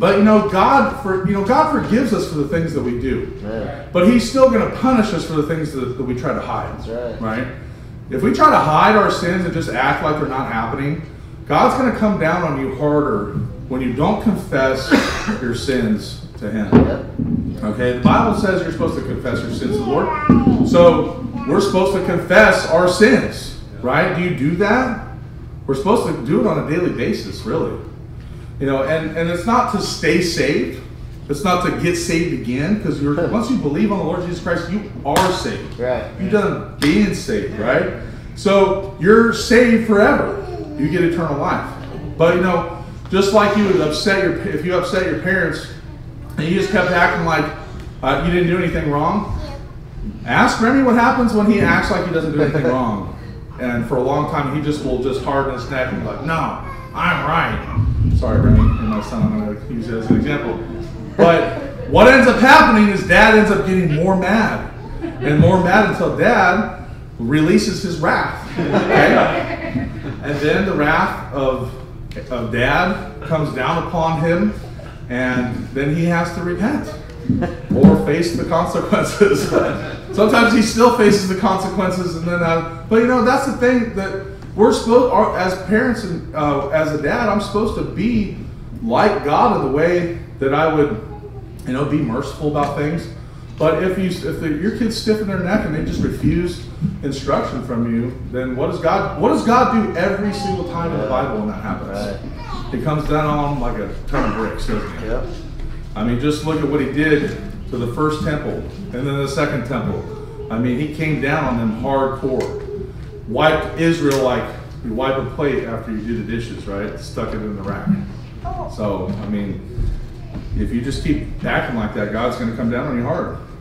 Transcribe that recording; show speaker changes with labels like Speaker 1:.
Speaker 1: But God forgives us for the things that we do.
Speaker 2: Man.
Speaker 1: But He's still going to punish us for the things that we try to hide.
Speaker 2: That's
Speaker 1: Right? If we try to hide our sins and just act like they're not happening, God's going to come down on you harder when you don't confess your sins to Him.
Speaker 2: Yep.
Speaker 1: Okay? The Bible says you're supposed to confess your sins to the Lord. So we're supposed to confess our sins. Right? Do you do that? We're supposed to do it on a daily basis, really. And it's not to stay saved. It's not to get saved again, because once you believe on the Lord Jesus Christ, you are saved.
Speaker 2: Right.
Speaker 1: You're done being saved, right? So you're saved forever. You get eternal life. But just like you would if you upset your parents and you just kept acting like you didn't do anything wrong, ask Remy what happens when he acts like he doesn't do anything wrong. And for a long time, he will just harden his neck and be like, no, I'm right. Sorry, Remy, and my son, I'm going to use it as an example. But what ends up happening is Dad ends up getting more mad and more mad until Dad releases his wrath. Okay? And then the wrath of Dad comes down upon him, and then he has to repent or face the consequences. Sometimes he still faces the consequences, and then but that's the thing that we're supposed, as parents and as a dad, I'm supposed to be like God in the way that I would, be merciful about things. But if your kids stiffen their neck and they just refuse instruction from you, then what does God do every single time in the Bible when that happens?
Speaker 2: Right.
Speaker 1: He comes down on them like a ton of bricks, doesn't he?
Speaker 2: Yep.
Speaker 1: I mean, just look at what He did to the first temple and then the second temple. I mean, He came down on them hardcore. Wiped Israel like you wipe a plate after you do the dishes, right? Stuck it in the rack. So, I mean, if you just keep acting like that, God's going to come down on you hard.